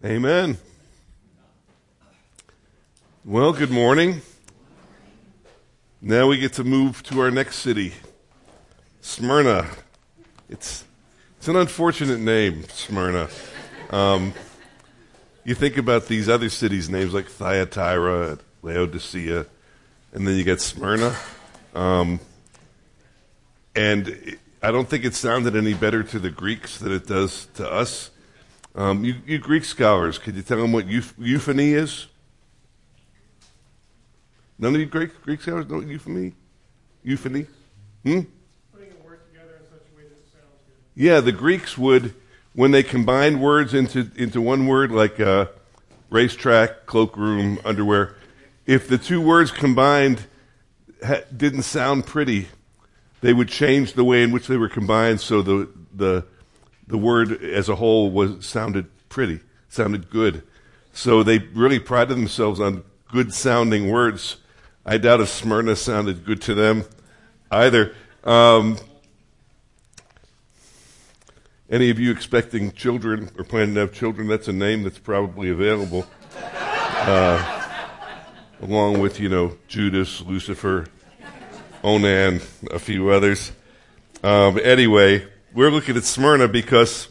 Amen. Well, good morning. Now we get to move to our next city, Smyrna. It's an unfortunate name, Smyrna. You think about these other cities' names like Thyatira, Laodicea, and then you get Smyrna. And I don't think it sounded any better to the Greeks than it does to us. You Greek scholars, could you tell them what euphony is? None of you Greek scholars know what euphony? Euphony? Putting a word together in such a way that it sounds good. Yeah, the Greeks would, when they combined words into one word, like racetrack, cloakroom, underwear, if the two words combined didn't sound pretty, they would change the way in which they were combined so the word as a whole sounded pretty, sounded good. So they really prided themselves on good sounding words. I doubt if Smyrna sounded good to them either. Any of you expecting children or planning to have children, that's a name that's probably available. Along with, Judas, Lucifer, Onan, a few others. Anyway, we're looking at Smyrna because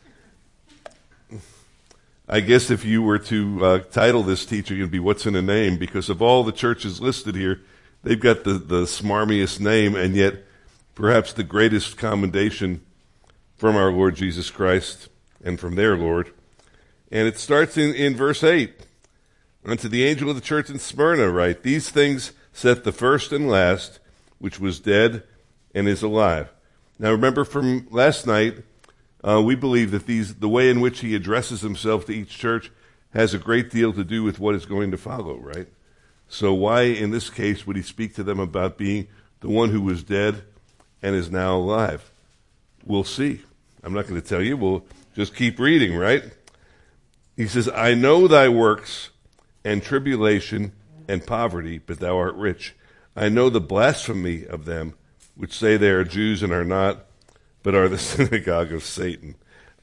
I guess if you were to title this teaching, it'd be What's in a Name? Because of all the churches listed here, they've got the smarmiest name, and yet perhaps the greatest commendation from our Lord Jesus Christ and from their Lord. And it starts in verse 8. Unto the angel of the church in Smyrna write, These things saith the first and last, which was dead and is alive. Now remember from last night, we believe that the way in which he addresses himself to each church has a great deal to do with what is going to follow, right? So why in this case would he speak to them about being the one who was dead and is now alive? We'll see. I'm not going to tell you. We'll just keep reading, right? He says, I know thy works and tribulation and poverty, but thou art rich. I know the blasphemy of them which say they are Jews and are not, but are the synagogue of Satan.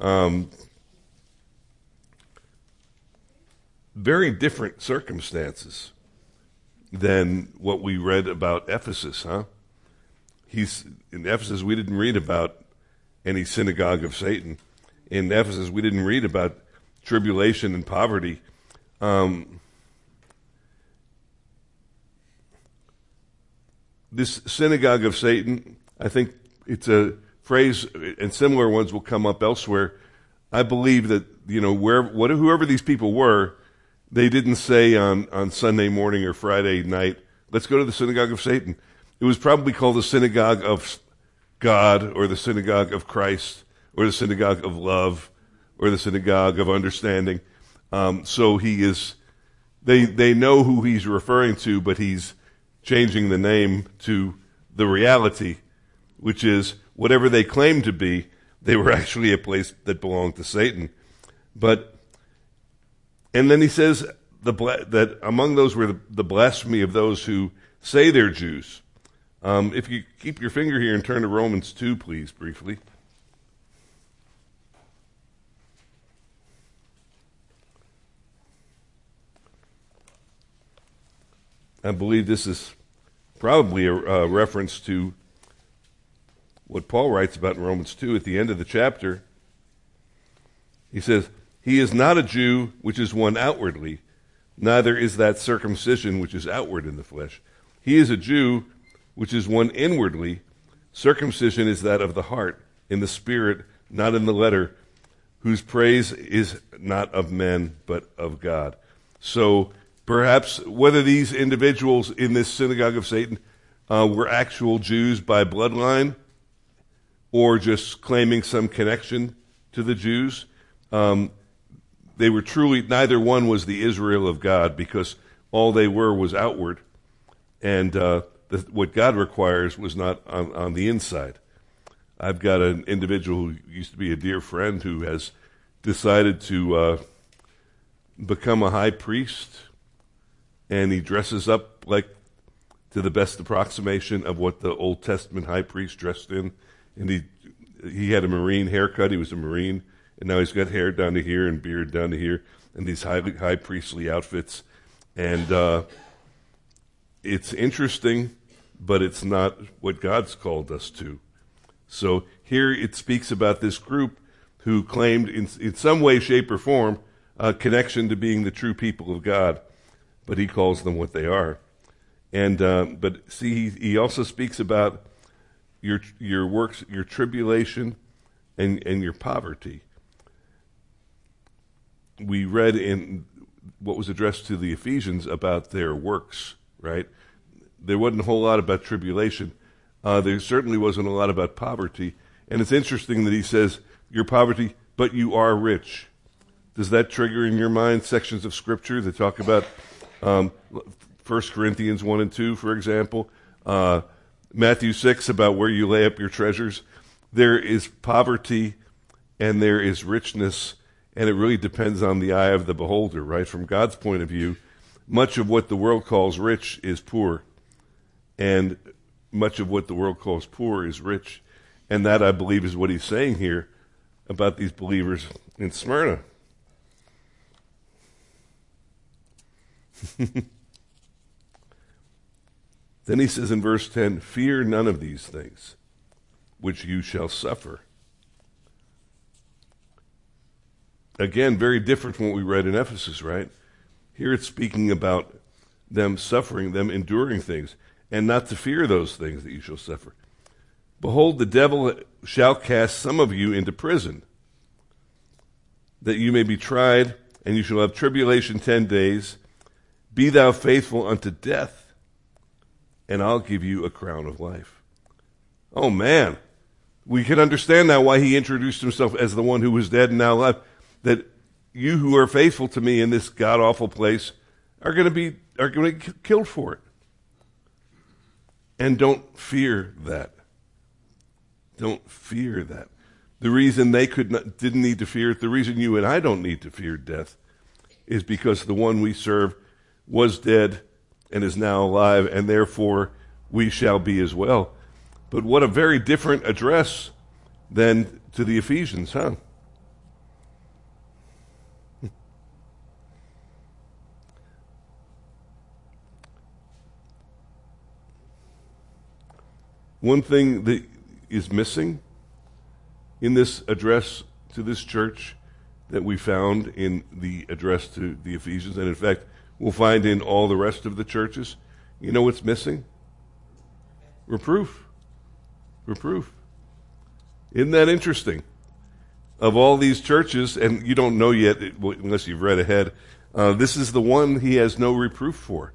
Very different circumstances than what we read about Ephesus, huh? In Ephesus, we didn't read about any synagogue of Satan. In Ephesus, we didn't read about tribulation and poverty. This synagogue of Satan, I think it's a phrase, and similar ones will come up elsewhere. I believe that, whoever these people were, they didn't say on Sunday morning or Friday night, let's go to the synagogue of Satan. It was probably called the synagogue of God, or the synagogue of Christ, or the synagogue of love, or the synagogue of understanding. So they know who he's referring to, but he's changing the name to the reality, which is whatever they claimed to be, they were actually a place that belonged to Satan. And then he says that among those were the blasphemy of those who say they're Jews. If you keep your finger here and turn to Romans 2, please, briefly. I believe this is probably a reference to what Paul writes about in Romans 2 at the end of the chapter. He says, He is not a Jew which is one outwardly, neither is that circumcision which is outward in the flesh. He is a Jew which is one inwardly. Circumcision is that of the heart, in the spirit, not in the letter, whose praise is not of men, but of God. So perhaps whether these individuals in this synagogue of Satan were actual Jews by bloodline or just claiming some connection to the Jews, they were truly, neither one was the Israel of God, because all they were was outward, and what God requires was not on the inside. I've got an individual who used to be a dear friend who has decided to become a high priest, and he dresses up like to the best approximation of what the Old Testament high priest dressed in. And he had a Marine haircut. He was a Marine, And now he's got hair down to here and beard down to here and these high priestly outfits. And it's interesting, but it's not what God's called us to. So here it speaks about this group who claimed in some way, shape, or form a connection to being the true people of God, but he calls them what they are. And but see, he also speaks about your works, your tribulation, and your poverty. We read in what was addressed to the Ephesians about their works, right? There wasn't a whole lot about tribulation. There certainly wasn't a lot about poverty. And it's interesting that he says, your poverty, but you are rich. Does that trigger in your mind sections of Scripture that talk about 1 Corinthians 1 and 2, for example? Matthew 6, about where you lay up your treasures. There is poverty and there is richness, and it really depends on the eye of the beholder, right? From God's point of view, much of what the world calls rich is poor, and much of what the world calls poor is rich. And that, I believe, is what he's saying here about these believers in Smyrna. Then he says in verse 10, fear none of these things, which you shall suffer. Again, very different from what we read in Ephesus, right? Here it's speaking about them suffering, them enduring things, and not to fear those things that you shall suffer. Behold, the devil shall cast some of you into prison, that you may be tried, and you shall have tribulation 10 days. Be thou faithful unto death, and I'll give you a crown of life. Oh, man. We can understand now why he introduced himself as the one who was dead and now alive. That you who are faithful to me in this god-awful place are going to get killed for it. And don't fear that. Don't fear that. The reason they didn't need to fear it, the reason you and I don't need to fear death, is because the one we serve was dead and is now alive, and therefore we shall be as well. But what a very different address than to the Ephesians, huh? One thing that is missing in this address to this church that we found in the address to the Ephesians, and in fact, we'll find in all the rest of the churches, you know what's missing? Reproof. Reproof. Isn't that interesting? Of all these churches, and you don't know yet, unless you've read ahead, this is the one he has no reproof for.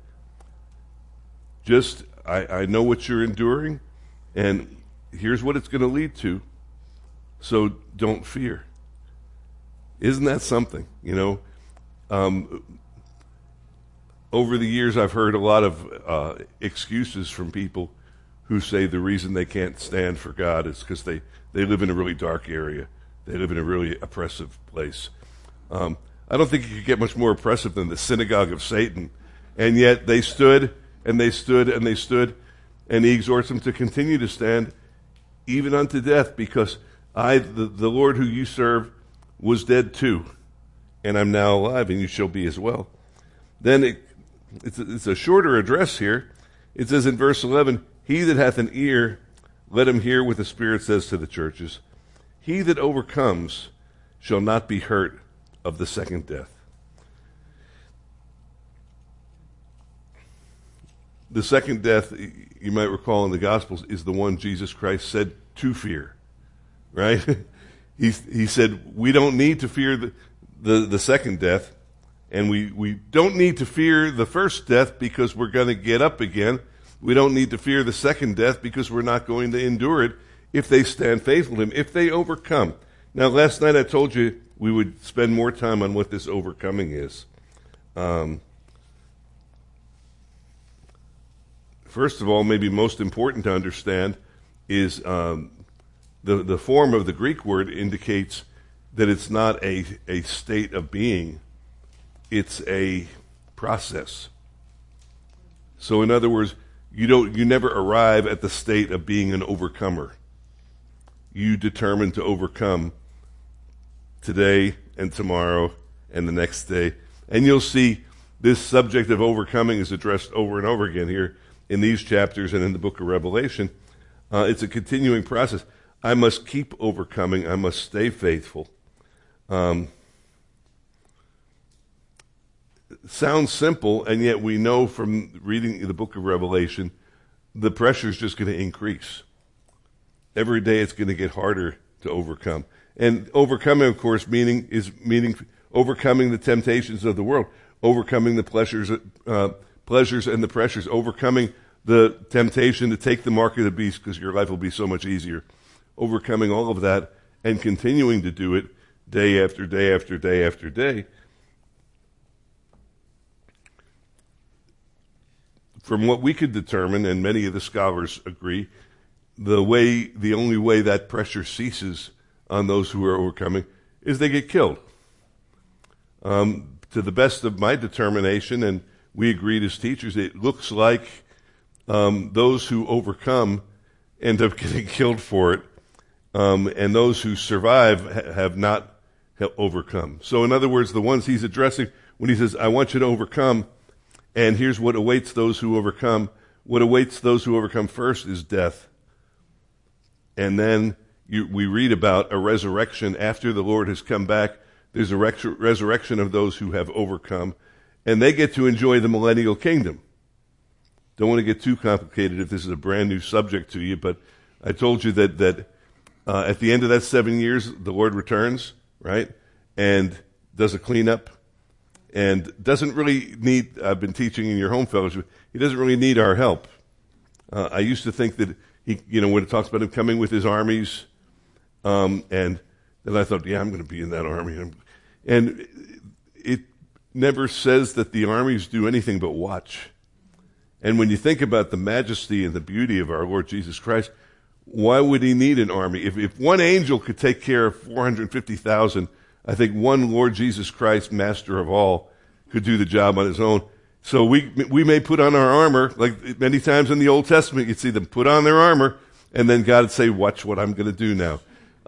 Just, I know what you're enduring, and here's what it's going to lead to, so don't fear. Isn't that something? You know, over the years I've heard a lot of excuses from people who say the reason they can't stand for God is because they live in a really dark area. They live in a really oppressive place. I don't think you could get much more oppressive than the synagogue of Satan. And yet they stood, and they stood, and they stood, and he exhorts them to continue to stand even unto death, because the Lord who you serve was dead too, and I'm now alive, and you shall be as well. Then it's a shorter address here. It says in verse 11, he that hath an ear, let him hear what the Spirit says to the churches. He that overcomes shall not be hurt of the second death. The second death, you might recall in the Gospels, is the one Jesus Christ said to fear, right? He said, we don't need to fear the second death, and we don't need to fear the first death because we're going to get up again. We don't need to fear the second death because we're not going to endure it if they stand faithful to him, if they overcome. Now, last night I told you we would spend more time on what this overcoming is. First of all, maybe most important to understand is the form of the Greek word indicates that it's not a state of being. It's a process. So in other words, you never arrive at the state of being an overcomer. You determine to overcome today and tomorrow and the next day. And you'll see this subject of overcoming is addressed over and over again here in these chapters and in the book of Revelation. It's a continuing process. I must keep overcoming. I must stay faithful. Sounds simple, and yet we know from reading the book of Revelation, the pressure is just going to increase. Every day it's going to get harder to overcome. And overcoming, of course, meaning overcoming the temptations of the world, overcoming the pleasures and the pressures, overcoming the temptation to take the mark of the beast because your life will be so much easier. Overcoming all of that and continuing to do it day after day after day after day. From what we could determine, and many of the scholars agree, the only way that pressure ceases on those who are overcoming is they get killed. To the best of my determination, and we agreed as teachers, it looks like those who overcome end up getting killed for it, and those who survive have not overcome. So in other words, the ones he's addressing, when he says, I want you to overcome, and here's what awaits those who overcome. What awaits those who overcome first is death. And then we read about a resurrection after the Lord has come back. There's a resurrection of those who have overcome, and they get to enjoy the millennial kingdom. Don't want to get too complicated if this is a brand new subject to you, but I told you that at the end of that 7 years, the Lord returns, right, and does a cleanup. And doesn't really need, I've been teaching in your home fellowship, he doesn't really need our help. I used to think that he, when it talks about him coming with his armies, and then I thought, yeah, I'm going to be in that army. And it never says that the armies do anything but watch. And when you think about the majesty and the beauty of our Lord Jesus Christ, why would he need an army? If one angel could take care of 450,000, I think one Lord Jesus Christ, master of all, could do the job on his own. So we may put on our armor, like many times in the Old Testament, you'd see them put on their armor, and then God would say, watch what I'm going to do now.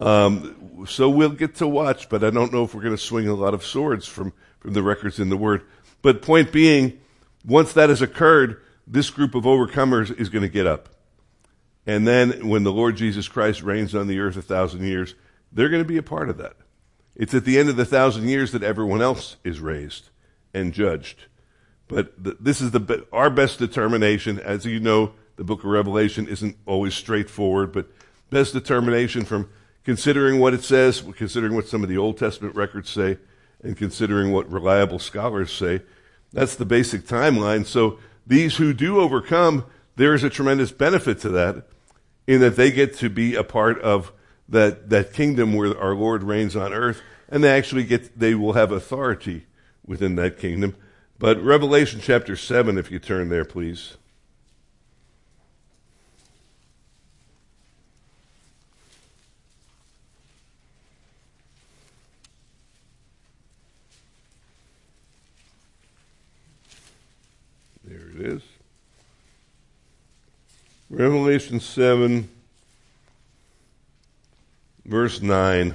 So we'll get to watch, but I don't know if we're going to swing a lot of swords from the records in the Word. But point being, once that has occurred, this group of overcomers is going to get up. And then when the Lord Jesus Christ reigns on the earth 1,000 years, they're going to be a part of that. It's at the end of the 1,000 years that everyone else is raised and judged. But this is our best determination. As you know, the book of Revelation isn't always straightforward, but best determination from considering what it says, considering what some of the Old Testament records say, and considering what reliable scholars say. That's the basic timeline. So these who do overcome, there is a tremendous benefit to that, in that they get to be a part of that kingdom where our Lord reigns on earth, and they will have authority within that kingdom. But Revelation chapter 7, if you turn there, please. There it is. Revelation 7, verse 9.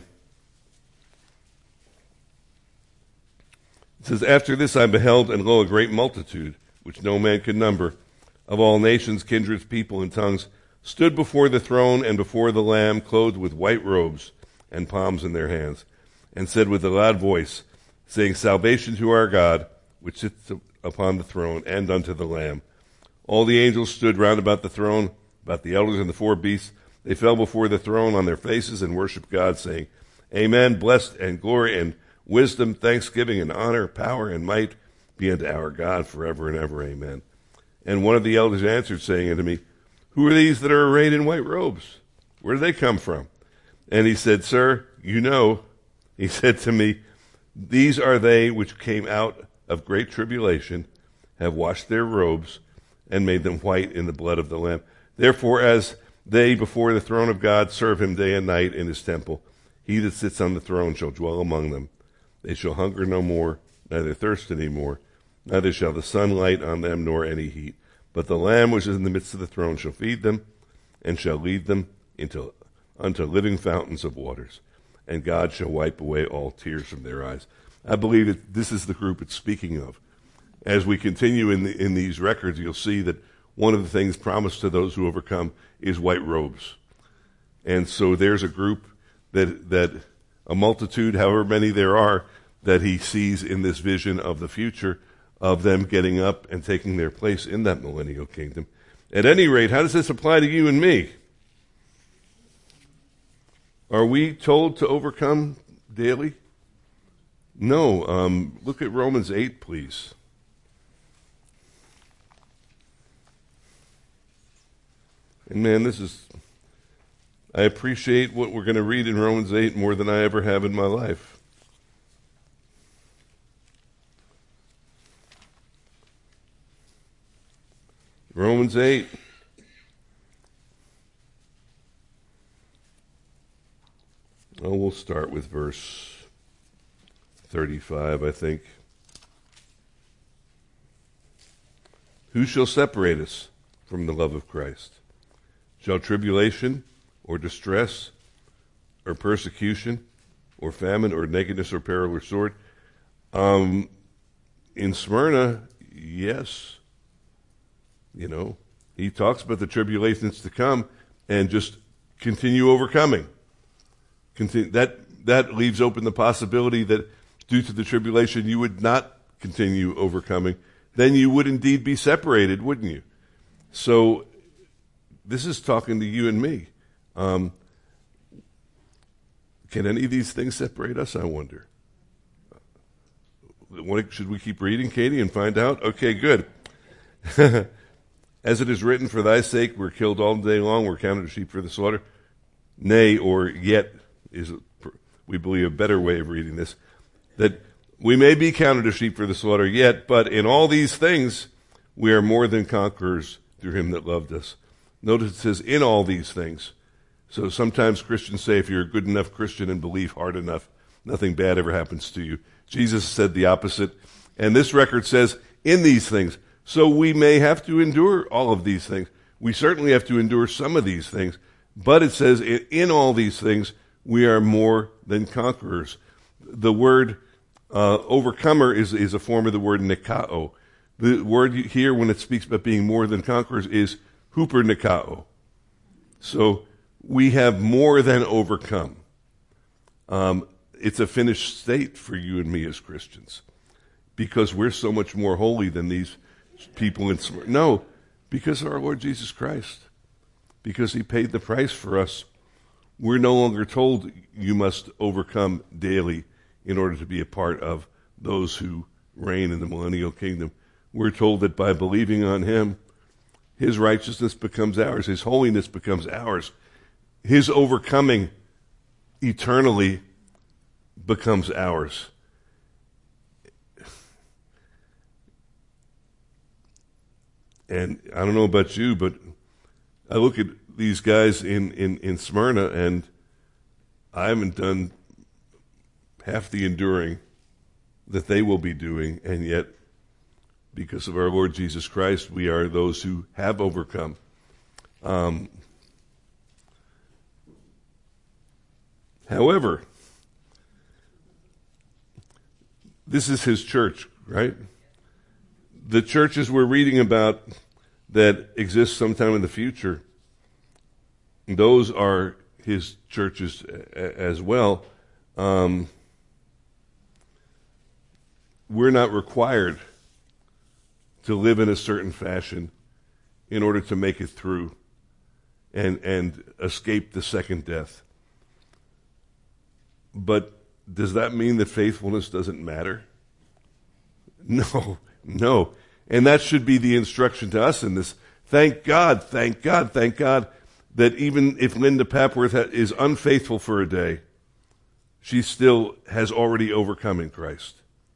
It says, After this I beheld, and lo, a great multitude, which no man could number, of all nations, kindreds, people, and tongues, stood before the throne and before the Lamb, clothed with white robes and palms in their hands, and said with a loud voice, saying, Salvation to our God, which sits upon the throne, and unto the Lamb. All the angels stood round about the throne, about the elders and the four beasts. They fell before the throne on their faces and worshipped God, saying, Amen, blessed and glory and wisdom, thanksgiving and honor, power and might be unto our God forever and ever. Amen. And one of the elders answered, saying unto me, Who are these that are arrayed in white robes? Where do they come from? And he said, Sir, you know. He said to me, These are they which came out of great tribulation, have washed their robes, and made them white in the blood of the Lamb. Therefore, as they before the throne of God serve him day and night in his temple, he that sits on the throne shall dwell among them. They shall hunger no more, neither thirst any more, neither shall the sun light on them, nor any heat. But the Lamb which is in the midst of the throne shall feed them, and shall lead them unto living fountains of waters. and God shall wipe away all tears from their eyes. I believe that this is the group it's speaking of. As we continue in these records, you'll see that one of the things promised to those who overcome is white robes. And so there's a group that a multitude, however many there are, that he sees in this vision of the future of them getting up and taking their place in that millennial kingdom. At any rate, how does this apply to you and me? Are we told to overcome daily? No. Look at Romans 8, please. And man, I appreciate what we're going to read in Romans 8 more than I ever have in my life. Romans 8. Oh, we'll start with verse 35, I think. Who shall separate us from the love of Christ? Shall tribulation, or distress, or persecution, or famine, or nakedness, or peril, or sword? In Smyrna, yes. He talks about the tribulations to come and just continue overcoming. That leaves open the possibility that due to the tribulation you would not continue overcoming. Then you would indeed be separated, wouldn't you? So this is talking to you and me. Can any of these things separate us, I wonder? Should we keep reading, Katie, and find out? Okay, good. As it is written, for thy sake we're killed all day long, we're counted as sheep for the slaughter. Nay, or yet, is we believe a better way of reading this, that we may be counted as sheep for the slaughter yet, but in all these things we are more than conquerors through him that loved us. Notice it says, in all these things. So sometimes Christians say if you're a good enough Christian and believe hard enough, nothing bad ever happens to you. Jesus said the opposite. And this record says, in these things. So we may have to endure all of these things. We certainly have to endure some of these things. But it says, in all these things, we are more than conquerors. The word overcomer is a form of the word nikao. The word here, when it speaks about being more than conquerors, is huper nikao. So we have more than overcome. It's a finished state for you and me as Christians, because we're so much more holy than these people in Smyrna. No, because of our Lord Jesus Christ, because he paid the price for us. We're no longer told you must overcome daily in order to be a part of those who reign in the millennial kingdom. We're told that by believing on him, his righteousness becomes ours, his holiness becomes ours, his overcoming eternally becomes ours. And I don't know about you, but I look at these guys in Smyrna, and I haven't done half the enduring that they will be doing, and yet, because of our Lord Jesus Christ, we are those who have overcome. However, this is his church, right? The churches we're reading about that exist sometime in the future, those are his churches as well. We're not required to live in a certain fashion in order to make it through and escape the second death. But does that mean that faithfulness doesn't matter? No. And that should be the instruction to us in this. Thank God that even if Linda Papworth is unfaithful for a day, she still has already overcome in Christ.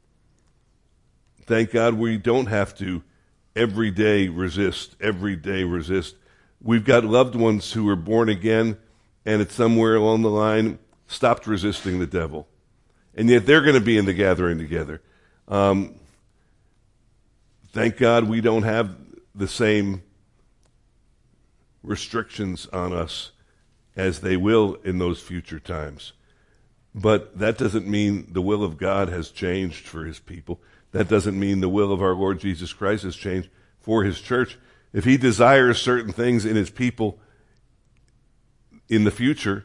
Thank God we don't have to every day resist. We've got loved ones who are born again and it's somewhere along the line stopped resisting the devil. And yet they're going to be in the gathering together. Thank God we don't have the same restrictions on us as they will in those future times. But that doesn't mean the will of God has changed for his people. That doesn't mean the will of our Lord Jesus Christ has changed for his church. If he desires certain things in his people in the future,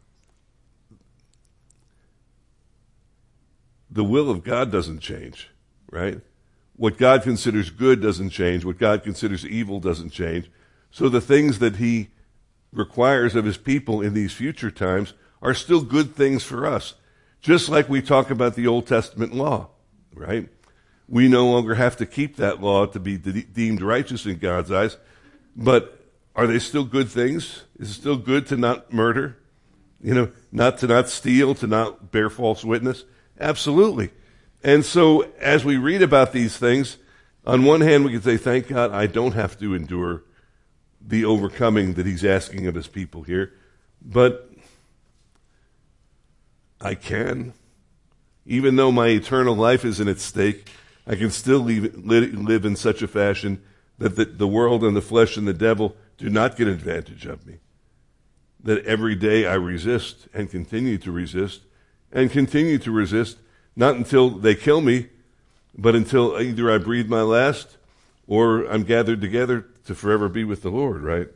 the will of God doesn't change, right? What God considers good doesn't change. What God considers evil doesn't change. So the things that he requires of his people in these future times are still good things for us. Just like we talk about the Old Testament law, right? We no longer have to keep that law to be deemed righteous in God's eyes. But are they still good things? Is it still good to not murder? To not steal, to not bear false witness? Absolutely. And so as we read about these things, on one hand we can say, thank God I don't have to endure the overcoming that he's asking of his people here. But I can. Even though my eternal life is at stake, I can still live in such a fashion that the world and the flesh and the devil do not get advantage of me. That every day I resist and continue to resist, not until they kill me, but until either I breathe my last or I'm gathered together to forever be with the Lord, right?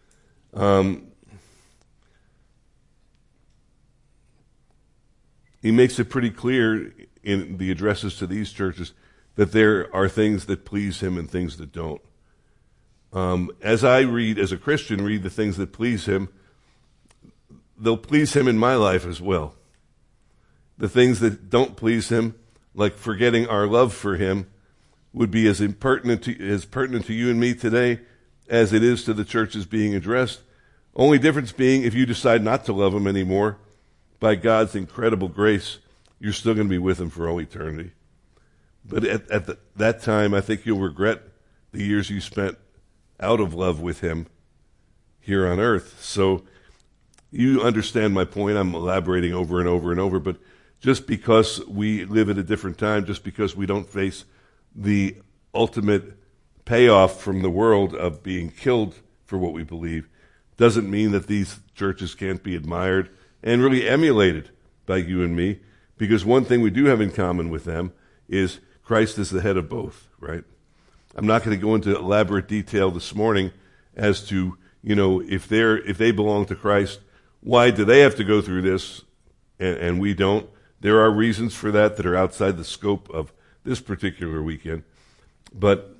He makes it pretty clear in the addresses to these churches that there are things that please him and things that don't. As a Christian, read the things that please him, they'll please him in my life as well. The things that don't please him, like forgetting our love for him, would be as pertinent to you and me today as it is to the churches being addressed. Only difference being, if you decide not to love him anymore, by God's incredible grace, you're still going to be with him for all eternity. But at that time, I think you'll regret the years you spent out of love with him here on earth. So you understand my point. I'm elaborating over and over and over, but just because we live at a different time, just because we don't face the ultimate payoff from the world of being killed for what we believe, doesn't mean that these churches can't be admired and really emulated by you and me, because one thing we do have in common with them is Christ is the head of both, right? I'm not going to go into elaborate detail this morning as to, if they belong to Christ, why do they have to go through this and we don't? There are reasons for that are outside the scope of this particular weekend. But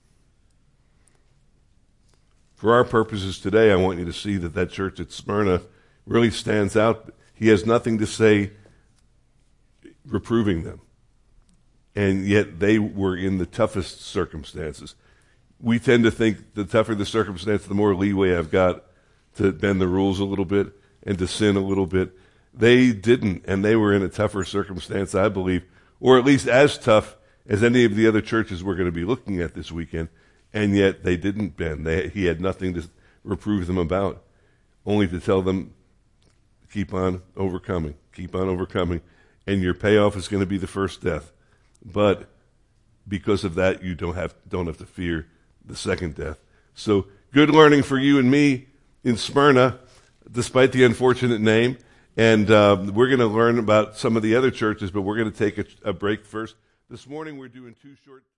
for our purposes today, I want you to see that church at Smyrna really stands out. He has nothing to say reproving them. And yet they were in the toughest circumstances. We tend to think the tougher the circumstance, the more leeway I've got to bend the rules a little bit and to sin a little bit. They didn't, and they were in a tougher circumstance, I believe, or at least as tough as any of the other churches we're going to be looking at this weekend, and yet they didn't bend. He had nothing to reprove them about, only to tell them, keep on overcoming, and your payoff is going to be the first death. But because of that, you don't have to fear the second death. So good learning for you and me in Smyrna, despite the unfortunate name. And we're going to learn about some of the other churches, but we're going to take a break first. This morning we're doing 2 short